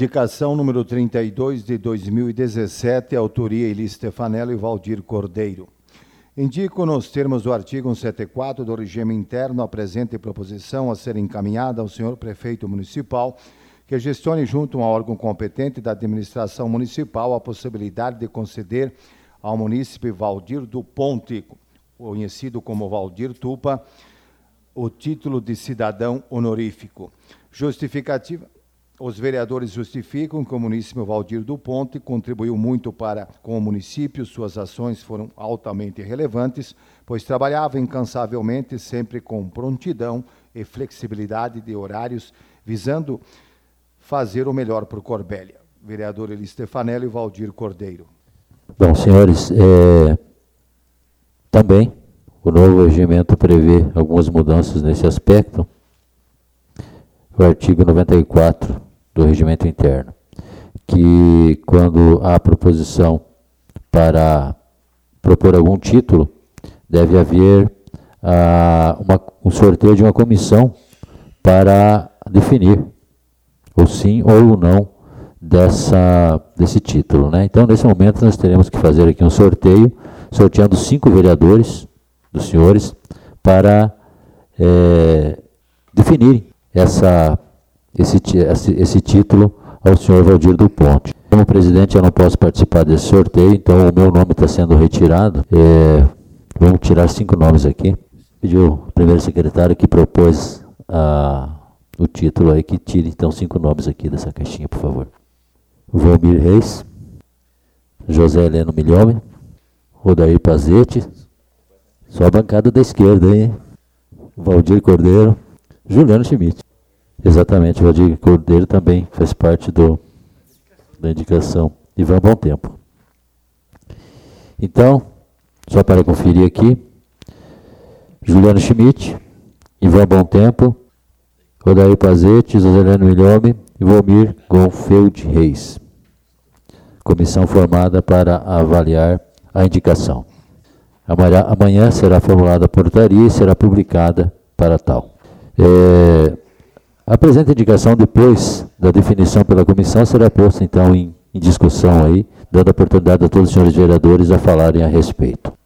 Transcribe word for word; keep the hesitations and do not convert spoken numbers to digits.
Indicação número trinta e dois de dois mil e dezessete, autoria Eli Stefanello e Valdir Cordeiro. Indico nos termos do artigo cento e setenta e quatro do regime interno a presente proposição a ser encaminhada ao senhor prefeito municipal, que gestione junto a um órgão competente da administração municipal a possibilidade de conceder ao munícipe Valdir do Ponte, conhecido como Valdir Tupa, o título de cidadão honorífico. Justificativa. Os vereadores justificam que o munícipe Valdir do Ponte contribuiu muito para com o município, suas ações foram altamente relevantes, pois trabalhava incansavelmente, sempre com prontidão e flexibilidade de horários, visando fazer o melhor para o Corbélia. Vereador Eli Stefanello e Valdir Cordeiro. Bom, senhores, é, também o novo regimento prevê algumas mudanças nesse aspecto. O artigo noventa e quatro do regimento interno, que quando há proposição para propor algum título, deve haver ah, uma, um sorteio de uma comissão para definir o sim ou o não dessa, desse título, né? Então, nesse momento, nós teremos que fazer aqui um sorteio, sorteando cinco vereadores, dos senhores, para é, definir essa, esse, esse, esse título ao senhor Valdir do Ponte. Como presidente, eu não posso participar desse sorteio, então o meu nome está sendo retirado. É, vamos tirar cinco nomes aqui. Pediu o primeiro secretário que propôs a, o título aí, que tire então cinco nomes aqui dessa caixinha, por favor. Valmir Reis, José Heleno Milhome, Odair Pazete, só a bancada da esquerda, hein? Valdir Cordeiro, Juliano Schmidt. Exatamente, o Valdir Cordeiro também faz parte do, da indicação. Ivan Bom Tempo. Então, só para conferir aqui, Juliano Schmidt, Ivan Bom Tempo, Odair Pazete, José Heleno Milhome e Valmir Gonfeld Reis. Comissão formada para avaliar a indicação. Amanhã, amanhã será formulada a portaria e será publicada para tal. É, a presente indicação, depois da definição pela comissão, será posta então em, em discussão aí, dando a oportunidade a todos os senhores vereadores a falarem a respeito.